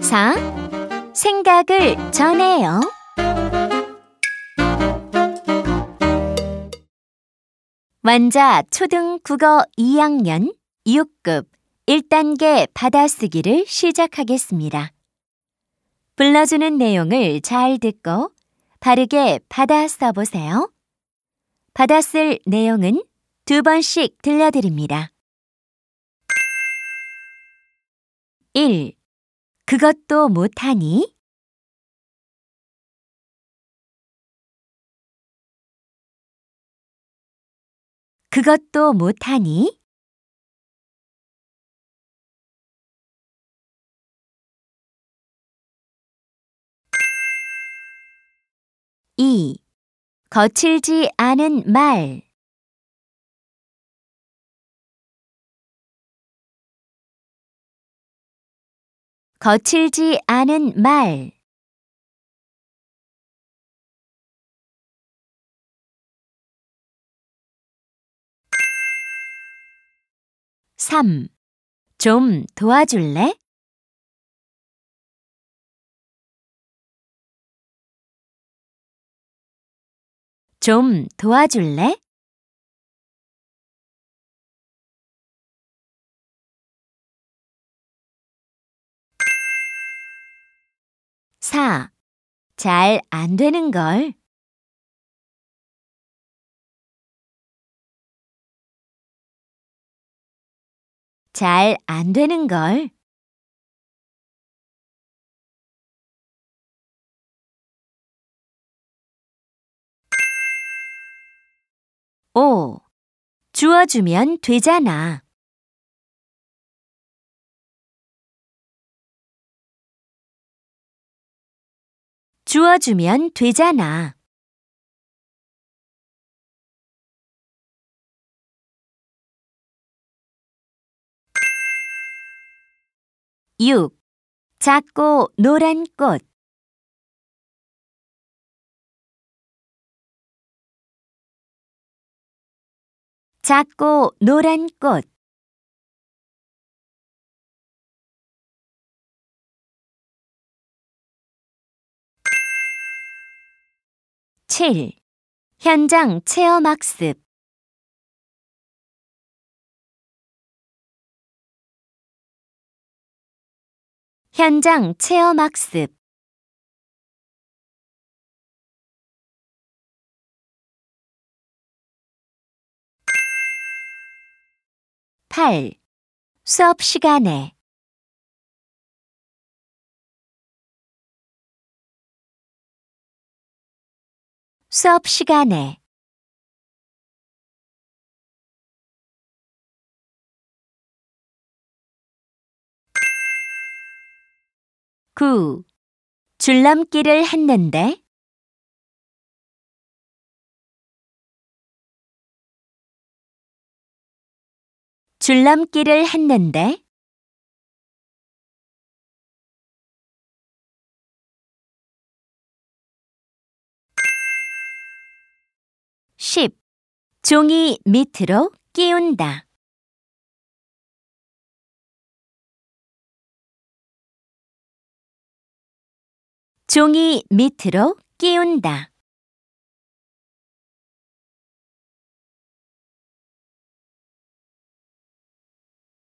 4. 생각을 전해요. 완자 초등 국어 2학년 6급 1단계 받아쓰기를 시작하겠습니다. 불러주는 내용을 잘 듣고 바르게 받아 써보세요. 받아쓸 내용은 2번씩 들려드립니다. 1. 그것도 못하니? 그것도 못하니? 2. 거칠지 않은 말. 거칠지 않은 말. 3. 좀 도와줄래? 좀 도와줄래? 4. 잘 안 되는걸. 잘 안 되는걸. 5. 주워주면 되잖아. 주워주면 되잖아. 6. 작고 노란 꽃. 작고 노란 꽃. 7. 현장 체험학습. 현장 체험학습. 8. 수업 시간에. 수업 시간에. 9. 줄넘기를 했는데. 줄넘기를 했는데. 10. 종이 밑으로 끼운다. 종이 밑으로 끼운다.